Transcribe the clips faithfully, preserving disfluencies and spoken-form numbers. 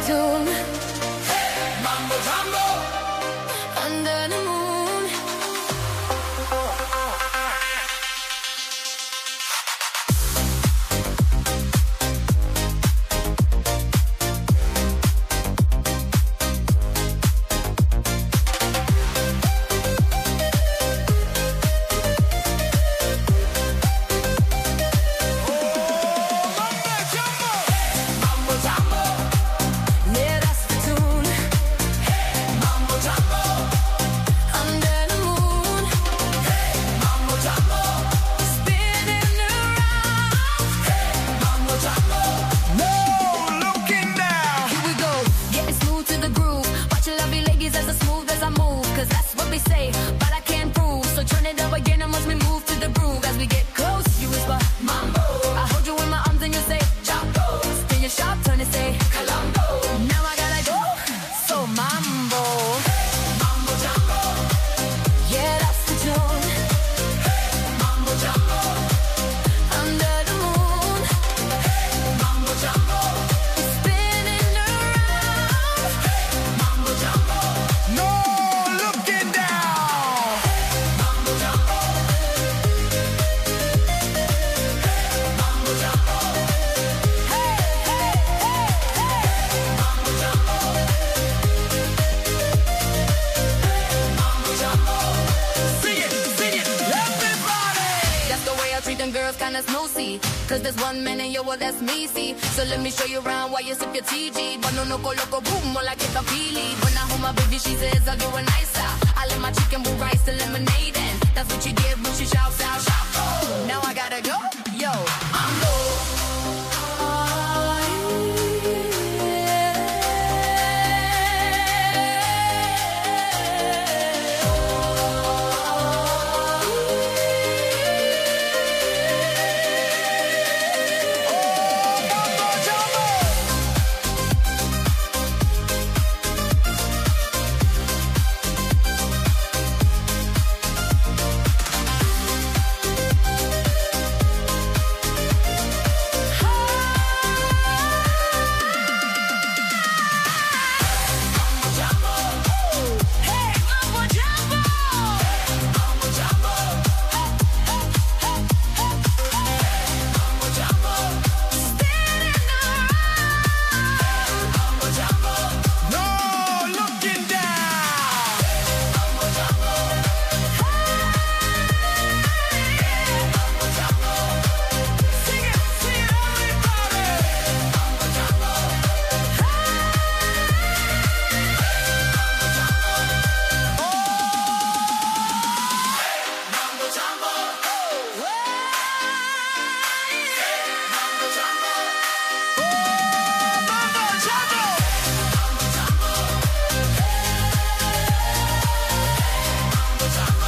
tune. Mambo Jambo, Under the moon. Mambo Jambo, Yeah, that's the tune. Mambo Jambo, Under the moon. Mambo Jambo, Spinning around. Mambo Jambo. No looking down. Here we go, getting smooth to the groove. Watch your lovely ladies as I smooth as I move. Cause that's what they say, but I can't prove. So turn it up again and watch me move to the groove. As we get close, you whisper, Mambo, I hold you in my arms and you say, Jambo, spin your sharp, turn and say, Colombo, now I gotta go. So mambo, Mambo Jambo, yeah, that's the tune. Mambo Jambo, Under the moon, Mambo Jambo, spinning around. Mambo Jambo. No looking down. Mambo Jambo, Mambo Jambo, Hey, hey, hey, hey. Mambo Jambo, Mambo Jambo. Sing it, sing it, everybody. That's the way I treat them girls, kinda snoozy. Cause there's one man and yo, well, that's me, see. So let me show you around while you sip your T G. Cuando no coloco boom, more like it's a pili. When I hold my baby, she says I'll do it nicer. I let my chicken with rice and lemonade in. That's what you get when she shouts out, shout, oh. Now I gotta go, yo. Mambo, Mambo Jambo. Hey, mambo jumbo. Mambo Jambo, Mambo Jambo, Spinning around. Mambo Jambo. No looking down. Mambo Jambo, Mambo Jambo. Sing it, sing it, everybody. Mambo Jambo, Mambo Jambo, Mambo Jambo. Mambo Jambo, Mambo Jambo, Mambo Jambo,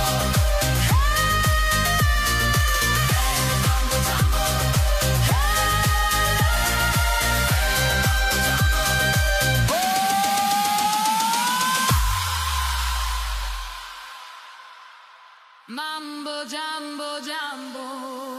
Mambo Jambo. Mambo jumbo jumbo.